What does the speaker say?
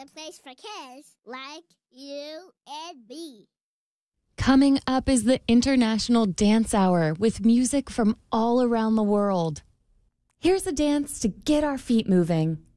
place for kids like you and me. Coming up is the International Dance Hour with music from all around the world. Here's a dance to get our feet moving.